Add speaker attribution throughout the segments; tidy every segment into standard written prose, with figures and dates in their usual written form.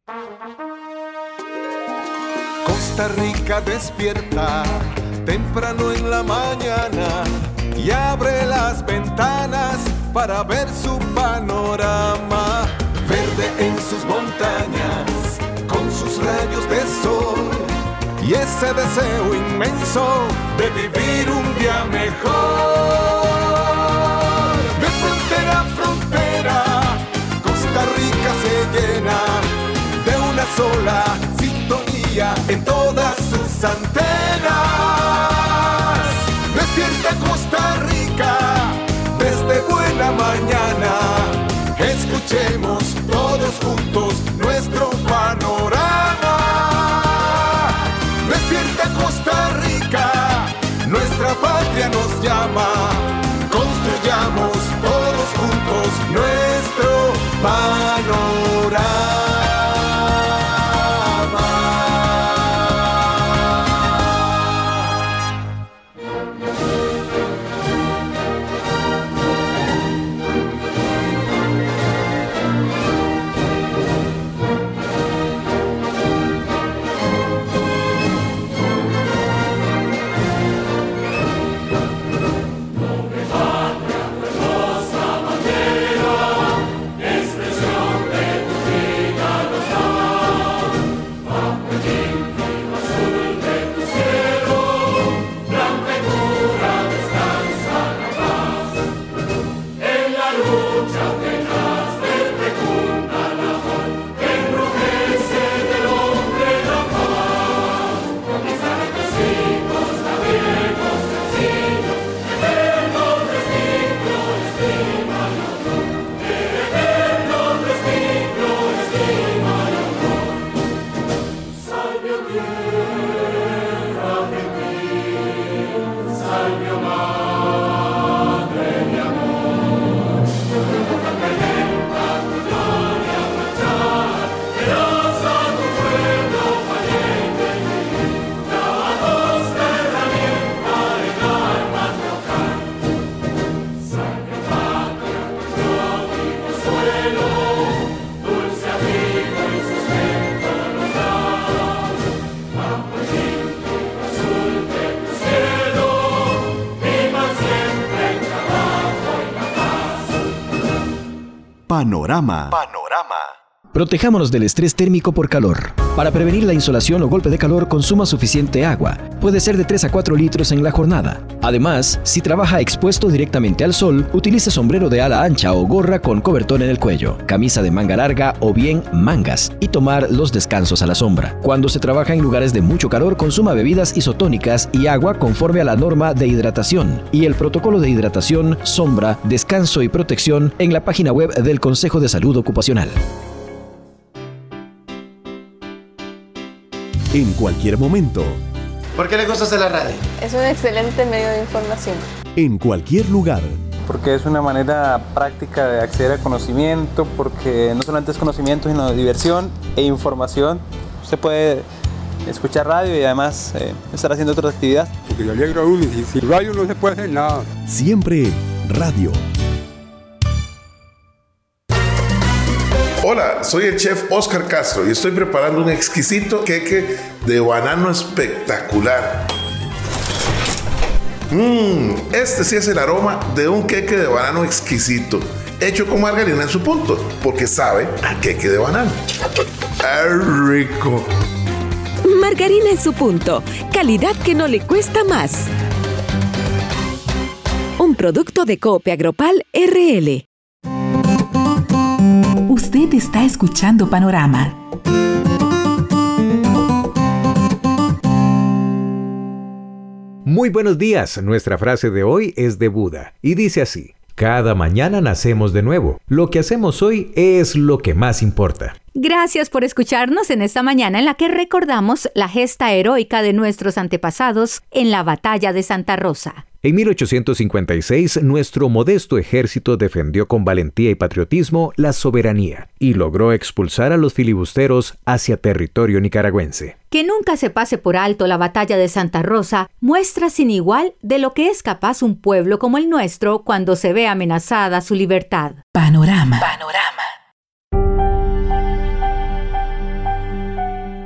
Speaker 1: Costa Rica despierta temprano en la mañana y abre las ventanas para ver su panorama. Verde en sus montañas, con sus rayos de sol y ese deseo inmenso de vivir un día mejor. De frontera a frontera, Costa Rica se llena de una sola sintonía en todas sus antenas. Despierta Costa Rica desde buena mañana. Escuchemos todos juntos nuestro panorama. Despierta Costa Rica, nuestra patria nos llama. Construyamos todos juntos nuestro panorama.
Speaker 2: Panorama.
Speaker 3: Protejámonos del estrés térmico por calor. Para prevenir la insolación o golpe de calor, consuma suficiente agua. Puede ser de 3 a 4 litros en la jornada. Además, si trabaja expuesto directamente al sol, utilice sombrero de ala ancha o gorra con cobertor en el cuello, camisa de manga larga o bien mangas, y tomar los descansos a la sombra. Cuando se trabaja en lugares de mucho calor, consuma bebidas isotónicas y agua conforme a la norma de hidratación y el protocolo de hidratación, sombra, descanso y protección en la página web del Consejo de Salud Ocupacional.
Speaker 2: En cualquier momento.
Speaker 4: ¿Por qué le gusta hacer la radio?
Speaker 5: Es un excelente medio de información.
Speaker 2: En cualquier lugar.
Speaker 6: Porque es una manera práctica de acceder al conocimiento, porque no solamente es conocimiento, sino diversión e información. Usted puede escuchar radio y además estar haciendo otra actividad.
Speaker 7: Porque le alegra a uno y sin radio no se puede hacer nada.
Speaker 2: Siempre radio.
Speaker 8: Hola, soy el chef Oscar Castro y estoy preparando un exquisito queque de banano espectacular. Este sí es el aroma de un queque de banano exquisito, hecho con margarina en su punto, porque sabe a queque de banano. ¡Es rico!
Speaker 9: Margarina en su punto, calidad que no le cuesta más. Un producto de Coop Agropal RL.
Speaker 10: Usted está escuchando Panorama.
Speaker 11: Muy buenos días. Nuestra frase de hoy es de Buda y dice así: cada mañana nacemos de nuevo. Lo que hacemos hoy es lo que más importa.
Speaker 12: Gracias por escucharnos en esta mañana en la que recordamos la gesta heroica de nuestros antepasados en la Batalla de Santa Rosa.
Speaker 11: En 1856, nuestro modesto ejército defendió con valentía y patriotismo la soberanía y logró expulsar a los filibusteros hacia territorio nicaragüense.
Speaker 12: Que nunca se pase por alto la Batalla de Santa Rosa muestra sin igual de lo que es capaz un pueblo como el nuestro cuando se ve amenazada su libertad.
Speaker 10: Panorama.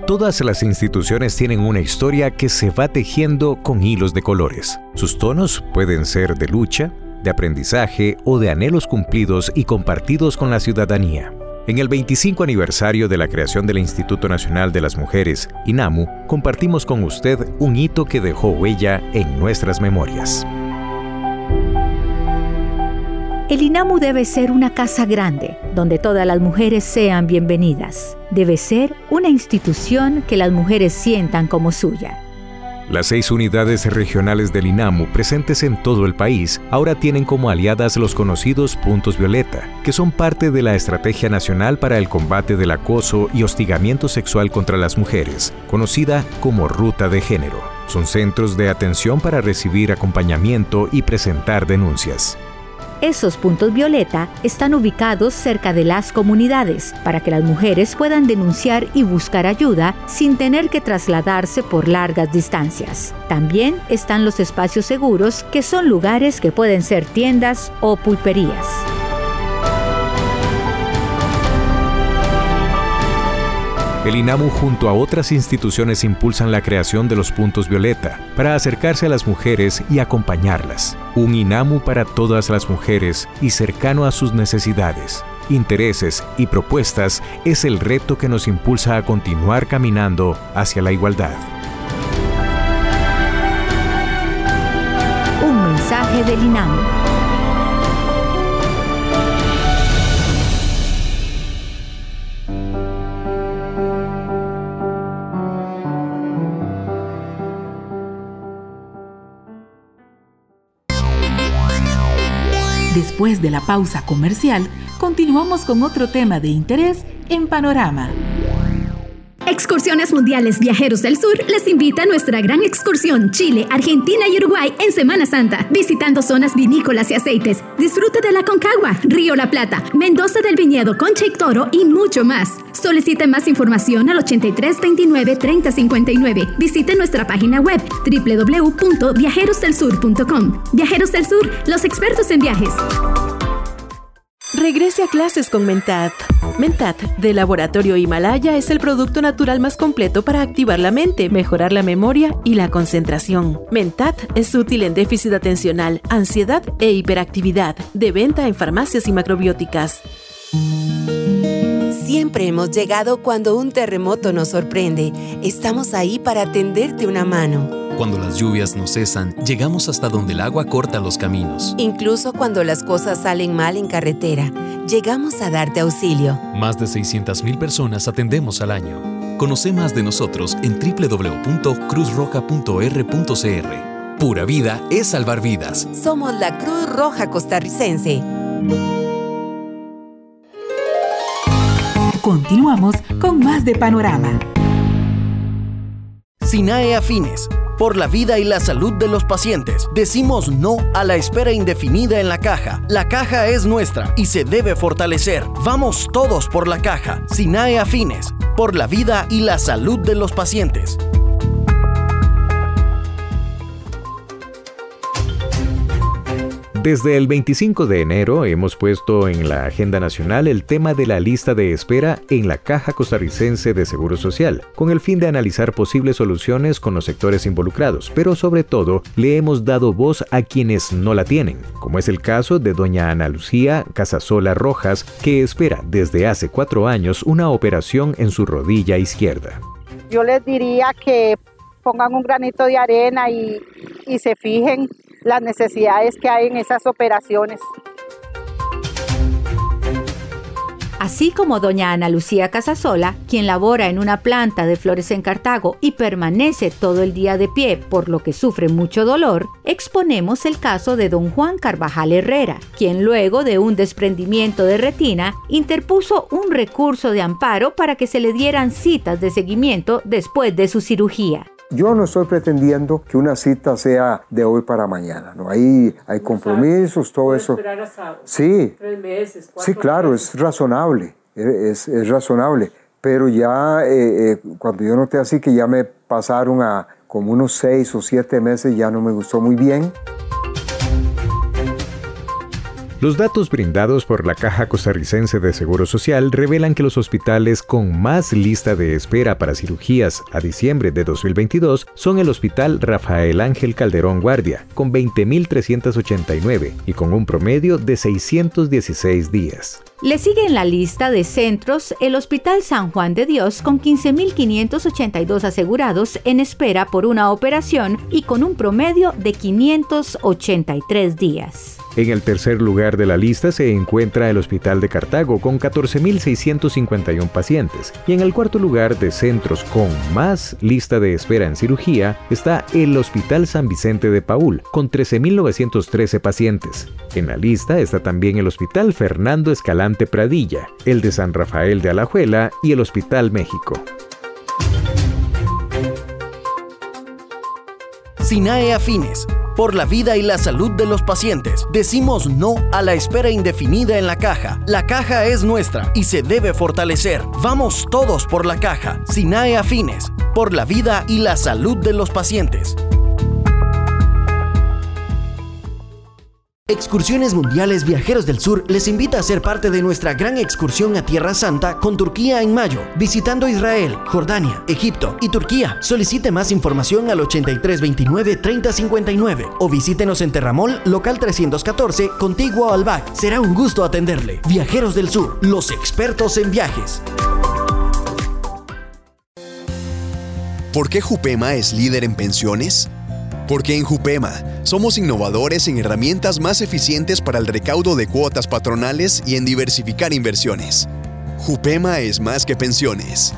Speaker 11: Todas las instituciones tienen una historia que se va tejiendo con hilos de colores. Sus tonos pueden ser de lucha, de aprendizaje o de anhelos cumplidos y compartidos con la ciudadanía. En el 25 aniversario de la creación del Instituto Nacional de las Mujeres, INAMU, compartimos con usted un hito que dejó huella en nuestras memorias.
Speaker 12: El INAMU debe ser una casa grande, donde todas las mujeres sean bienvenidas. Debe ser una institución que las mujeres sientan como suya.
Speaker 11: Las 6 unidades regionales del INAMU presentes en todo el país ahora tienen como aliadas los conocidos Puntos Violeta, que son parte de la Estrategia Nacional para el Combate del Acoso y Hostigamiento Sexual contra las Mujeres, conocida como Ruta de Género. Son centros de atención para recibir acompañamiento y presentar denuncias.
Speaker 12: Esos puntos violeta están ubicados cerca de las comunidades para que las mujeres puedan denunciar y buscar ayuda sin tener que trasladarse por largas distancias. También están los espacios seguros, que son lugares que pueden ser tiendas o pulperías.
Speaker 11: El INAMU junto a otras instituciones impulsan la creación de los puntos violeta para acercarse a las mujeres y acompañarlas. Un INAMU para todas las mujeres y cercano a sus necesidades, intereses y propuestas es el reto que nos impulsa a continuar caminando hacia la igualdad.
Speaker 12: Un mensaje del INAMU.
Speaker 10: Después de la pausa comercial, continuamos con otro tema de interés en Panorama.
Speaker 13: Excursiones Mundiales Viajeros del Sur les invita a nuestra gran excursión Chile, Argentina y Uruguay en Semana Santa, visitando zonas vinícolas y aceites. Disfrute de la Aconcagua, Río La Plata, Mendoza del Viñedo, Concha y Toro y mucho más. Solicite más información al 83 29 30 59. Visite nuestra página web www.viajerosdelsur.com. Viajeros del Sur, los expertos en viajes.
Speaker 14: Regrese a clases con Mentat. Mentat, de Laboratorio Himalaya, es el producto natural más completo para activar la mente, mejorar la memoria y la concentración. Mentat es útil en déficit atencional, ansiedad e hiperactividad, de venta en farmacias y macrobióticas.
Speaker 15: Siempre hemos llegado cuando un terremoto nos sorprende. Estamos ahí para tenderte una mano.
Speaker 16: Cuando las lluvias no cesan, llegamos hasta donde el agua corta los caminos.
Speaker 15: Incluso cuando las cosas salen mal en carretera, llegamos a darte auxilio.
Speaker 16: Más de 600,000 personas atendemos al año. Conoce más de nosotros en www.cruzroja.r.cr. Pura vida es salvar vidas.
Speaker 15: Somos la Cruz Roja Costarricense.
Speaker 10: Continuamos con más de Panorama.
Speaker 17: SINAE Afines. Por la vida y la salud de los pacientes, decimos no a la espera indefinida en la caja. La caja es nuestra y se debe fortalecer. Vamos todos por la caja. SINAE Afines. Por la vida y la salud de los pacientes.
Speaker 11: Desde el 25 de enero hemos puesto en la agenda nacional el tema de la lista de espera en la Caja Costarricense de Seguro Social, con el fin de analizar posibles soluciones con los sectores involucrados, pero sobre todo le hemos dado voz a quienes no la tienen, como es el caso de doña Ana Lucía Casasola Rojas, que espera desde hace 4 años una operación en su rodilla izquierda.
Speaker 18: Yo les diría que pongan un granito de arena y se fijen las necesidades que hay en esas operaciones.
Speaker 12: Así como doña Ana Lucía Casasola, quien labora en una planta de flores en Cartago y permanece todo el día de pie, por lo que sufre mucho dolor, exponemos el caso de don Juan Carvajal Herrera, quien luego de un desprendimiento de retina, interpuso un recurso de amparo para que se le dieran citas de seguimiento después de su cirugía.
Speaker 19: Yo no estoy pretendiendo que una cita sea de hoy para mañana, ¿no? Hay compromisos, todo eso.
Speaker 20: Esperar hasta
Speaker 19: sí,
Speaker 20: 3 meses, 4
Speaker 19: sí, claro,
Speaker 20: meses.
Speaker 19: es razonable, es razonable. Pero ya cuando yo noté así que ya me pasaron a como unos 6 o 7 meses, ya no me gustó muy bien.
Speaker 11: Los datos brindados por la Caja Costarricense de Seguro Social revelan que los hospitales con más lista de espera para cirugías a diciembre de 2022 son el Hospital Rafael Ángel Calderón Guardia, con 20.389 y con un promedio de 616 días.
Speaker 12: Le sigue en la lista de centros el Hospital San Juan de Dios con 15.582 asegurados en espera por una operación y con un promedio de 583 días.
Speaker 11: En el tercer lugar de la lista se encuentra el Hospital de Cartago con 14.651 pacientes y en el cuarto lugar de centros con más lista de espera en cirugía está el Hospital San Vicente de Paúl con 13.913 pacientes. En la lista está también el Hospital Fernando Escalante Pradilla, el de San Rafael de Alajuela y el Hospital México.
Speaker 17: SINAE Afines. Por la vida y la salud de los pacientes, decimos no a la espera indefinida en la caja. La caja es nuestra y se debe fortalecer. Vamos todos por la caja. SINAE Afines. Por la vida y la salud de los pacientes. Excursiones Mundiales Viajeros del Sur les invita a ser parte de nuestra gran excursión a Tierra Santa con Turquía en mayo, visitando Israel, Jordania, Egipto y Turquía. Solicite más información al 8329-3059 o visítenos en Terramol, local 314, contiguo al BAC. Será un gusto atenderle. Viajeros del Sur, los expertos en viajes.
Speaker 20: ¿Por qué Jupema es líder en pensiones? Porque en Jupema somos innovadores en herramientas más eficientes para el recaudo de cuotas patronales y en diversificar inversiones. Jupema es más que pensiones.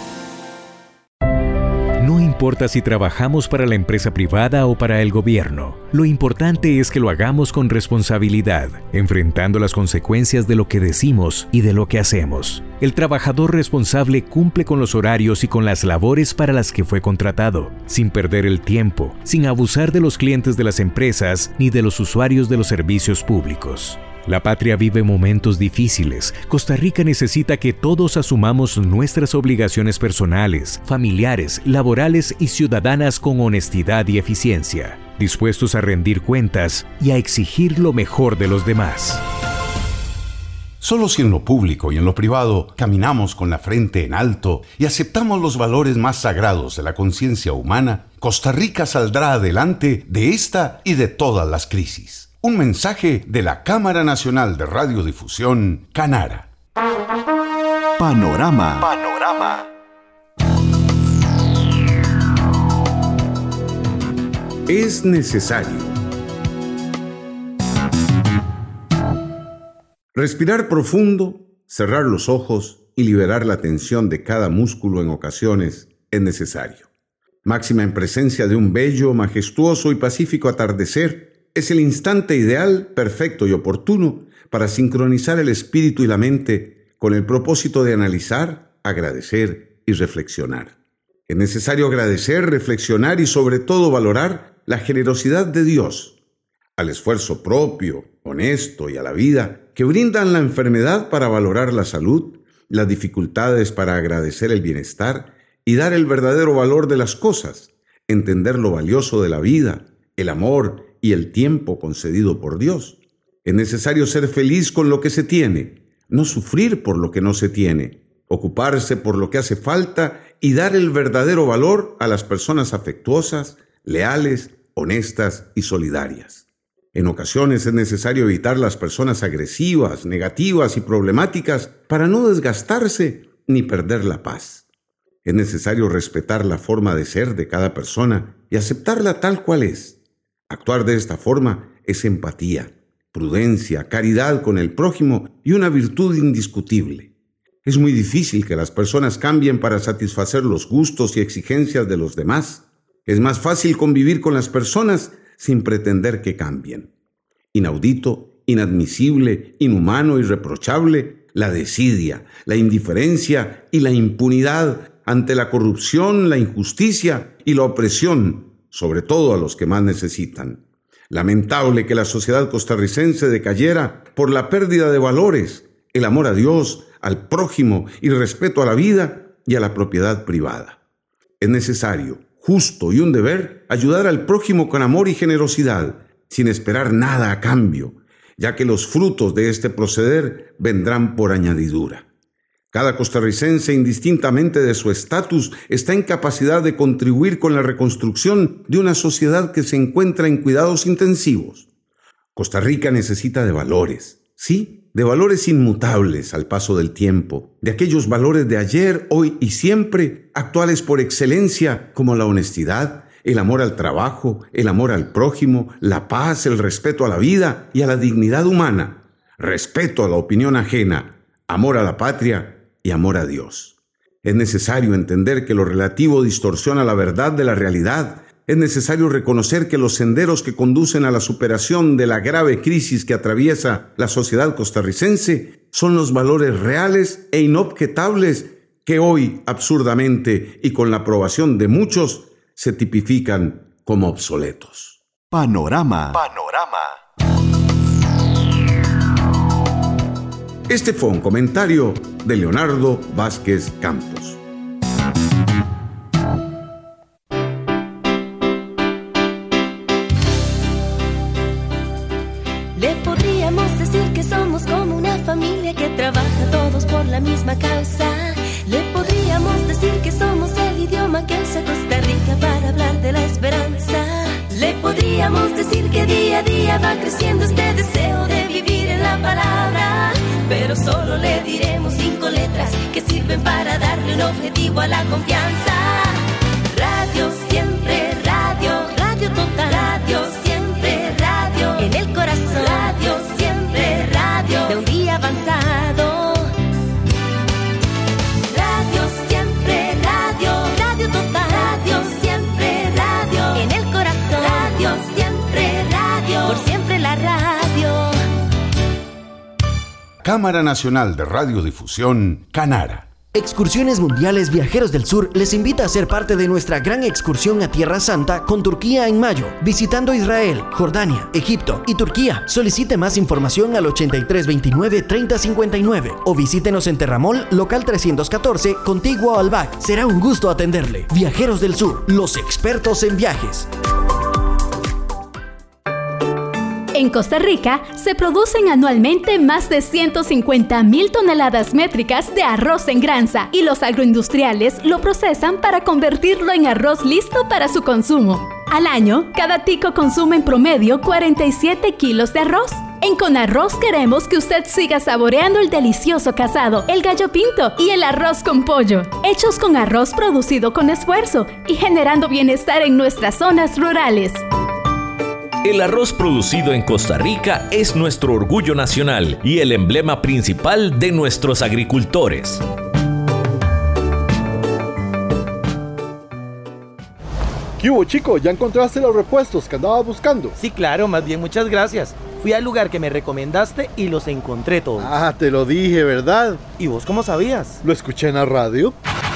Speaker 11: No importa si trabajamos para la empresa privada o para el gobierno, lo importante es que lo hagamos con responsabilidad, enfrentando las consecuencias de lo que decimos y de lo que hacemos. El trabajador responsable cumple con los horarios y con las labores para las que fue contratado, sin perder el tiempo, sin abusar de los clientes de las empresas ni de los usuarios de los servicios públicos. La patria vive momentos difíciles. Costa Rica necesita que todos asumamos nuestras obligaciones personales, familiares, laborales y ciudadanas con honestidad y eficiencia, dispuestos a rendir cuentas y a exigir lo mejor de los demás.
Speaker 21: Solo si en lo público y en lo privado caminamos con la frente en alto y aceptamos los valores más sagrados de la conciencia humana, Costa Rica saldrá adelante de esta y de todas las crisis. Un mensaje de la Cámara Nacional de Radiodifusión, Canara.
Speaker 2: Panorama.
Speaker 22: Es necesario. Respirar profundo, cerrar los ojos y liberar la tensión de cada músculo en ocasiones es necesario. Máxima en presencia de un bello, majestuoso y pacífico atardecer, es el instante ideal, perfecto y oportuno para sincronizar el espíritu y la mente con el propósito de analizar, agradecer y reflexionar. Es necesario agradecer, reflexionar y sobre todo valorar la generosidad de Dios, al esfuerzo propio, honesto y a la vida que brindan la enfermedad para valorar la salud, las dificultades para agradecer el bienestar y dar el verdadero valor de las cosas, entender lo valioso de la vida, el amor y el tiempo concedido por Dios. Es necesario ser feliz con lo que se tiene, no sufrir por lo que no se tiene, ocuparse por lo que hace falta y dar el verdadero valor a las personas afectuosas, leales, honestas y solidarias. En ocasiones es necesario evitar las personas agresivas, negativas y problemáticas para no desgastarse ni perder la paz. Es necesario respetar la forma de ser de cada persona y aceptarla tal cual es. Actuar de esta forma es empatía, prudencia, caridad con el prójimo y una virtud indiscutible. Es muy difícil que las personas cambien para satisfacer los gustos y exigencias de los demás. Es más fácil convivir con las personas sin pretender que cambien. Inaudito, inadmisible, inhumano, irreprochable, la desidia, la indiferencia y la impunidad ante la corrupción, la injusticia y la opresión, sobre todo a los que más necesitan. Lamentable que la sociedad costarricense decayera por la pérdida de valores, el amor a Dios, al prójimo y respeto a la vida y a la propiedad privada. Es necesario, justo y un deber ayudar al prójimo con amor y generosidad, sin esperar nada a cambio, ya que los frutos de este proceder vendrán por añadidura. Cada costarricense, indistintamente de su estatus, está en capacidad de contribuir con la reconstrucción de una sociedad que se encuentra en cuidados intensivos. Costa Rica necesita de valores, sí, de valores inmutables al paso del tiempo, de aquellos valores de ayer, hoy y siempre, actuales por excelencia, como la honestidad, el amor al trabajo, el amor al prójimo, la paz, el respeto a la vida y a la dignidad humana, respeto a la opinión ajena, amor a la patria y amor a Dios. Es necesario entender que lo relativo distorsiona la verdad de la realidad. Es necesario reconocer que los senderos que conducen a la superación de la grave crisis que atraviesa la sociedad costarricense son los valores reales e inobjetables que hoy, absurdamente y con la aprobación de muchos, se tipifican como obsoletos.
Speaker 2: Panorama.
Speaker 22: Este fue un comentario de Leonardo Vázquez Campos.
Speaker 1: Le podríamos decir que somos como una familia que trabaja todos por la misma causa. Le podríamos decir que somos el idioma que usa Costa Rica para hablar de la esperanza. Le podríamos decir que día a día va creciendo este deseo de vivir en la palabra. Pero solo le diremos 5 letras que sirven para darle un objetivo a la confianza. Radio siempre, radio, radio total. Radio siempre, radio, en el corazón. Radio siempre, radio, de un día avanzado. Radio siempre, radio, radio total. Radio siempre, radio, en el corazón. Radio siempre, radio, por siempre la radio.
Speaker 21: Cámara Nacional de Radiodifusión, Canara.
Speaker 17: Excursiones Mundiales Viajeros del Sur les invita a ser parte de nuestra gran excursión a Tierra Santa con Turquía en mayo, visitando Israel, Jordania, Egipto y Turquía. Solicite más información al 8329-3059 o visítenos en Terramol, local 314, contiguo al BAC. Será un gusto atenderle. Viajeros del Sur, los expertos en viajes.
Speaker 13: En Costa Rica se producen anualmente más de 150,000 toneladas métricas de arroz en granza y los agroindustriales lo procesan para convertirlo en arroz listo para su consumo. Al año, cada tico consume en promedio 47 kilos de arroz. En Conarroz queremos que usted siga saboreando el delicioso casado, el gallo pinto y el arroz con pollo, hechos con arroz producido con esfuerzo y generando bienestar en nuestras zonas rurales.
Speaker 3: El arroz producido en Costa Rica es nuestro orgullo nacional y el emblema principal de nuestros agricultores.
Speaker 23: ¿Qué hubo, chico? ¿Ya encontraste los repuestos que andabas buscando?
Speaker 4: Sí, claro, más bien muchas gracias. Fui al lugar que me recomendaste y los encontré todos.
Speaker 23: Ah, te lo dije, ¿verdad?
Speaker 4: ¿Y vos cómo sabías?
Speaker 23: Lo escuché en la radio.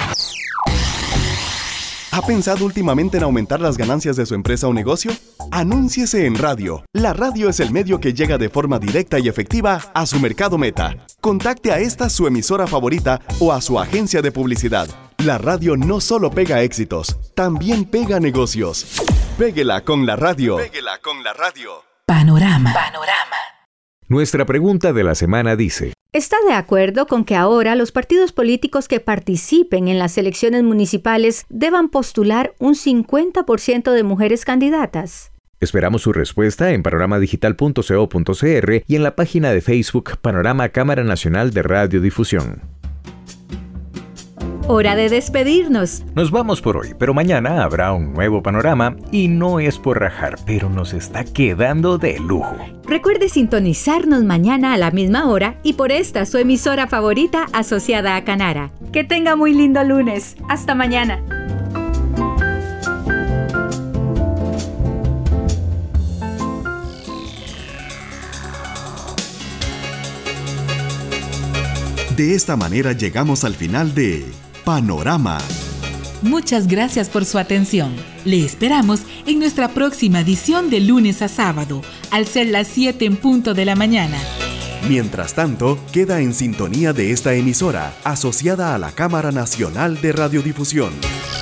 Speaker 2: ¿Ha pensado últimamente en aumentar las ganancias de su empresa o negocio? Anúnciese en radio. La radio es el medio que llega de forma directa y efectiva a su mercado meta. Contacte a esta su emisora favorita o a su agencia de publicidad. La radio no solo pega éxitos, también pega negocios. Péguela con la radio. Péguela con la radio.
Speaker 10: Panorama.
Speaker 11: Nuestra pregunta de la semana dice:
Speaker 12: ¿está de acuerdo con que ahora los partidos políticos que participen en las elecciones municipales deban postular un 50% de mujeres candidatas?
Speaker 11: Esperamos su respuesta en panoramadigital.co.cr y en la página de Facebook Panorama Cámara Nacional de Radiodifusión.
Speaker 12: Hora de despedirnos.
Speaker 11: Nos vamos por hoy, pero mañana habrá un nuevo panorama y no es por rajar, pero nos está quedando de lujo.
Speaker 12: Recuerde sintonizarnos mañana a la misma hora y por esta su emisora favorita asociada a Canara. Que tenga muy lindo lunes. Hasta mañana.
Speaker 2: De esta manera llegamos al final de Panorama.
Speaker 10: Muchas gracias por su atención. Le esperamos en nuestra próxima edición de lunes a sábado, al ser las 7 en punto de la mañana.
Speaker 2: Mientras tanto, queda en sintonía de esta emisora, asociada a la Cámara Nacional de Radiodifusión.